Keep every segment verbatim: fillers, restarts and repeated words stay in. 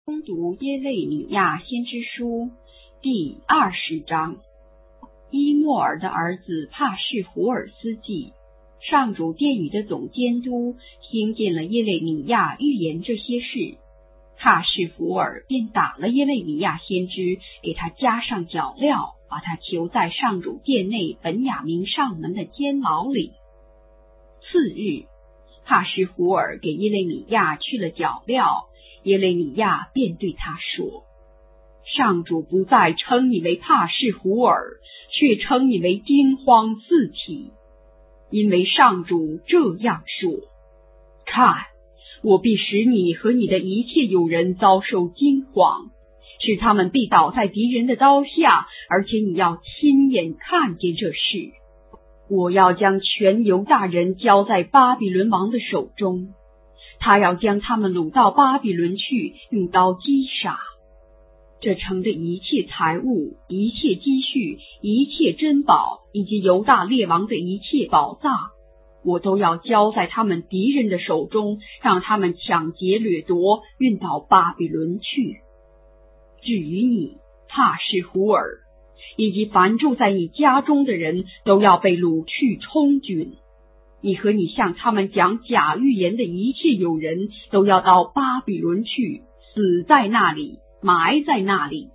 攻读耶肋米亚先知书第二十章。伊莫尔的儿子帕士胡尔斯记，上主殿宇的总监督听见了耶肋米亚预言这些事，帕士胡尔便打了耶肋米亚先知，给他加上脚镣，把他囚在上主殿内本雅明上门的监牢里。次日，帕士胡尔给耶肋米亚去了脚镣，耶肋米亚便对他说：上主不再称你为帕士胡尔，却称你为惊慌四起，因为上主这样说：看，我必使你和你的一切友人遭受惊慌，使他们必倒在敌人的刀下，而且你要亲眼看见这事。我要将全犹大人交在巴比伦王的手中，他要将他们掳到巴比伦去，用刀击杀。这城的一切财物、一切积蓄、一切珍宝，以及犹大列王的一切宝藏，我都要交在他们敌人的手中，让他们抢劫掠夺，运到巴比伦去。至于你，帕士胡尔，以及凡住在你家中的人，都要被掳去充军。你和你向他们讲假预言的一切友人，都要到巴比伦去，死在那里，埋在那里。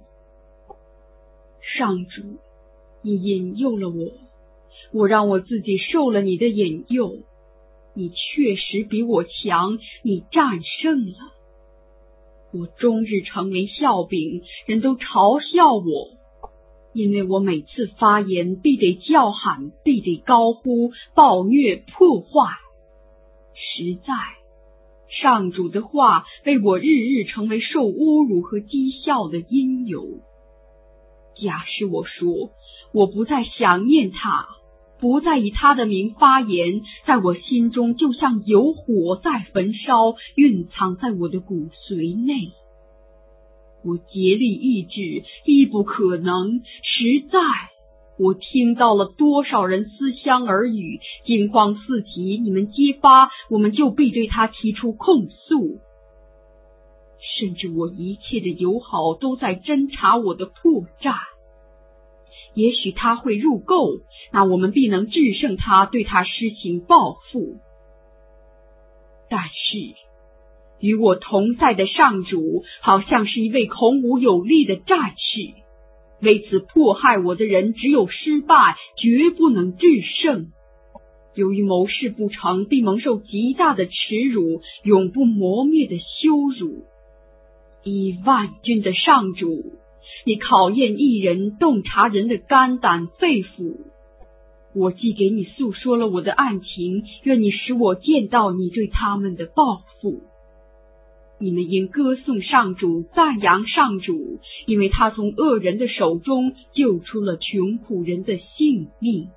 上主，你引诱了我，我让我自己受了你的引诱。你确实比我强，你战胜了我，终日成为笑柄，人都嘲笑我。因为我每次发言必得叫喊，必得高呼，暴虐破坏。实在，上主的话为我日日成为受侮辱和讥笑的因由。假使我说我不再想念他，不再以他的名发言，在我心中就像有火在焚烧，蕴藏在我的骨髓内。我竭力抑制，亦不可能。实在，我听到了多少人思乡耳语，惊慌四起，你们揭发，我们就必对他提出控诉。甚至我一切的友好都在侦查我的破绽。也许他会入垢，那我们必能制胜他，对他施行报复。但是与我同在的上主好像是一位孔武有力的战士，为此迫害我的人只有失败，绝不能制胜。由于谋事不成，必蒙受极大的耻辱，永不磨灭的羞辱。以万军的上主，你考验一人，洞察人的肝胆肺腑。我既给你诉说了我的案情，愿你使我见到你对他们的报复。你们应歌颂上主，赞扬上主，因为他从恶人的手中救出了穷苦人的性命。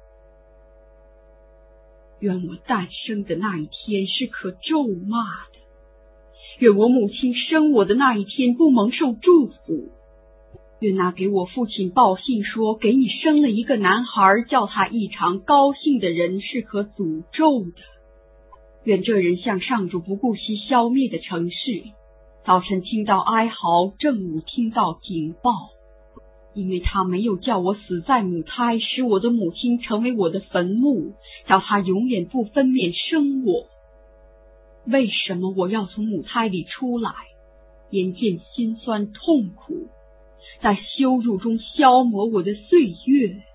愿我诞生的那一天是可咒骂的，愿我母亲生我的那一天不蒙受祝福。愿那给我父亲报信说给你生了一个男孩，叫他异常高兴的人是可诅咒的。愿这人像上主不顾惜消灭的城市，早晨听到哀嚎，正午听到警报，因为他没有叫我死在母胎，使我的母亲成为我的坟墓，叫他永远不分娩生我。为什么我要从母胎里出来，眼见心酸痛苦，在羞辱中消磨我的岁月？